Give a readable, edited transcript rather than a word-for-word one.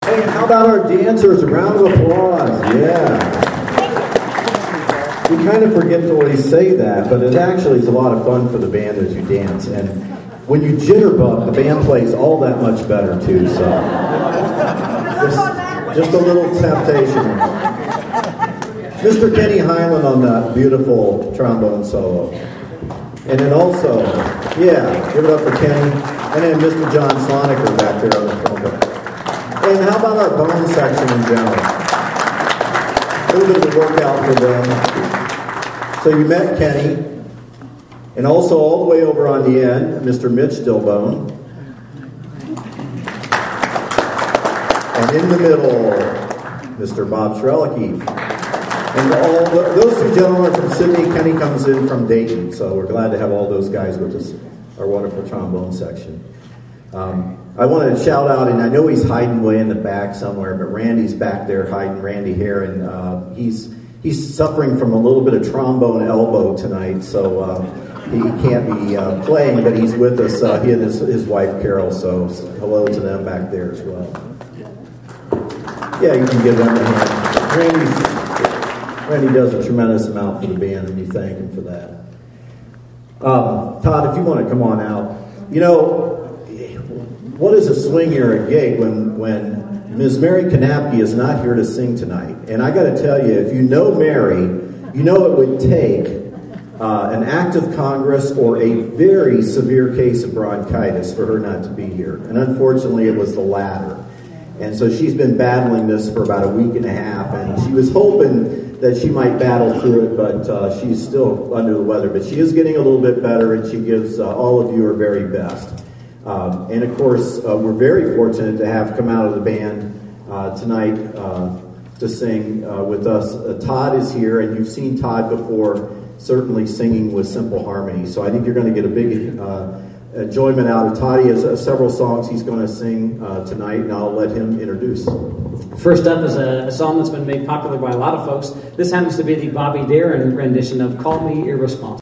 Hey, how about our dancers? A round of applause. Yeah. We kind of forget to always say that, but it actually is a lot of fun for the band as you dance. And when you jitterbug, the band plays all that much better too. So just a little temptation. Mr. Kenny Highland on that beautiful trombone solo. And then also, yeah, give it up for Kenny. And then Mr. John Sloniker back there on the trumpet. And how about our bone section in general? A little bit of a workout for them. So you met Kenny. And also all the way over on the end, Mr. Mitch Stillbone. And in the middle, Mr. Bob Shrelicky. And those two gentlemen are from Sydney. Kenny comes in from Dayton. So we're glad to have all those guys with us, our wonderful trombone section. I wanted to shout out, and I know he's hiding way in the back somewhere, but Randy's back there hiding, Randy Hare, and he's suffering from a little bit of trombone elbow tonight, so he can't be playing, but he's with us. He and his wife Carol, so hello to them back there as well. Yeah, you can give them a hand. Randy does a tremendous amount for the band, and we thank him for that. Todd, if you want to come on out. You know, what is a swing here at gig when Ms. Mary Kanapke is not here to sing tonight? And I got to tell you, if you know Mary, you know it would take an act of Congress or a very severe case of bronchitis for her not to be here. And unfortunately, it was the latter. And so she's been battling this for about a week and a half, and she was hoping that she might battle through it, but she's still under the weather. But she is getting a little bit better, and she gives all of you her very best. And of course, we're very fortunate to have come out of the band tonight to sing with us. Todd is here, and you've seen Todd before, certainly singing with Simple Harmony. So I think you're going to get a big enjoyment out of Todd. He has several songs he's going to sing tonight, and I'll let him introduce. First up is a song that's been made popular by a lot of folks. This happens to be the Bobby Darin rendition of Call Me Irresponsible.